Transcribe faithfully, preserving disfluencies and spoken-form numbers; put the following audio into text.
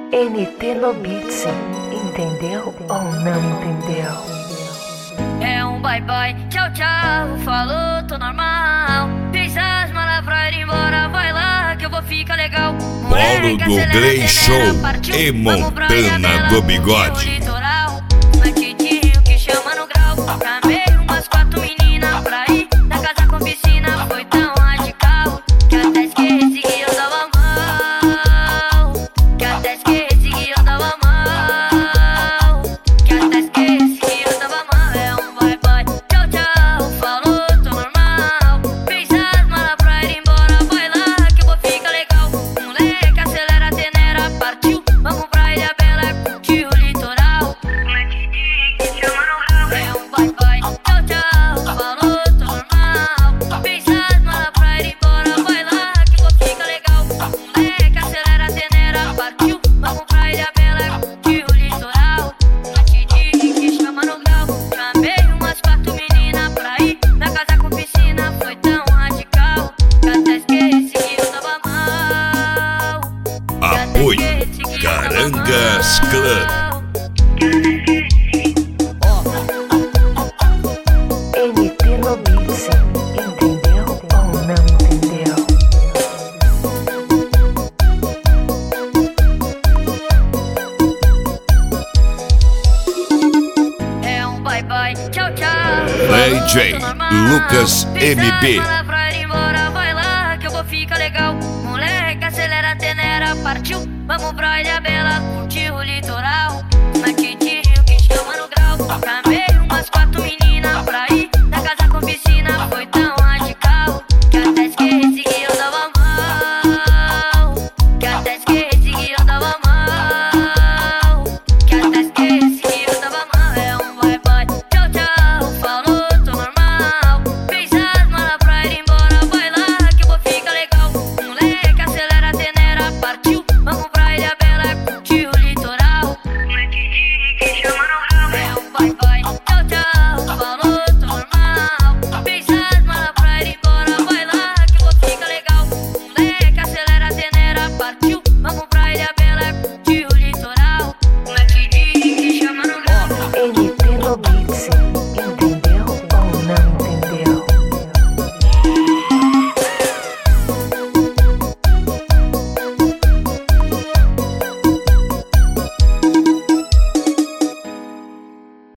N T no Beats, entendeu ou não entendeu? É um bye bye, tchau tchau, falou, tô normal. Fez as malas pra ir embora, vai lá que eu vou ficar legal. Polo do Gley Show e Montana do Bigode. Antidinho que chama no grau, chamei umas quatro meninas pra ir na casa com piscina. Foi tão radical que até esqueci que eu tava mal. Que até esqueci que eu tava mal. Que até esqueci que eu tava mal. É um bye bye, tchau tchau, falou, tô normal. Fez as malas pra ir embora, vai lá que eu vou ficar legal. Moleque, acelera a tenera, partiu, vamos pra Ilha Bela, curtir o litoral. É um bye bye, tchau tchau, falou, tô normal. Fez as malas pra ir embora, vai lá que eu vou ficar legal. Moleque, acelera a tenera, partiu, vamos pra Ilha Bela, curtir o litoral. Antidinho que chama no grau, chamei umas quatro meninas pra ir na casa com piscina. Foi tão radical que até esqueci que eu tava mal. Apoio Carangas Club. N T no Beats, entendeu ou não entendeu? É um bye bye, tchau tchau. D J Lucas M B. Pra ir embora, vai lá que eu vou ficar legal. Moleque, acelera a tenera, partiu, vamos pra Ilha Bela, curtir o litoral. Matidinho que chama no grau, chamei umas quatro